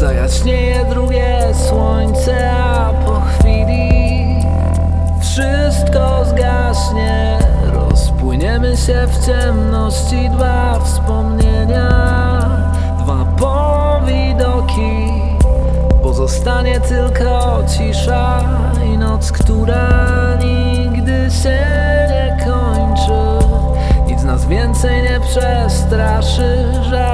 Zajaśnieje drugie słońce, a po chwili wszystko zgaśnie. Rozpłyniemy się w ciemności, dwa wspomnienia, dwa powidoki. Pozostanie tylko cisza i noc, która nigdy się nie kończy. Nic nas więcej nie przestraszy.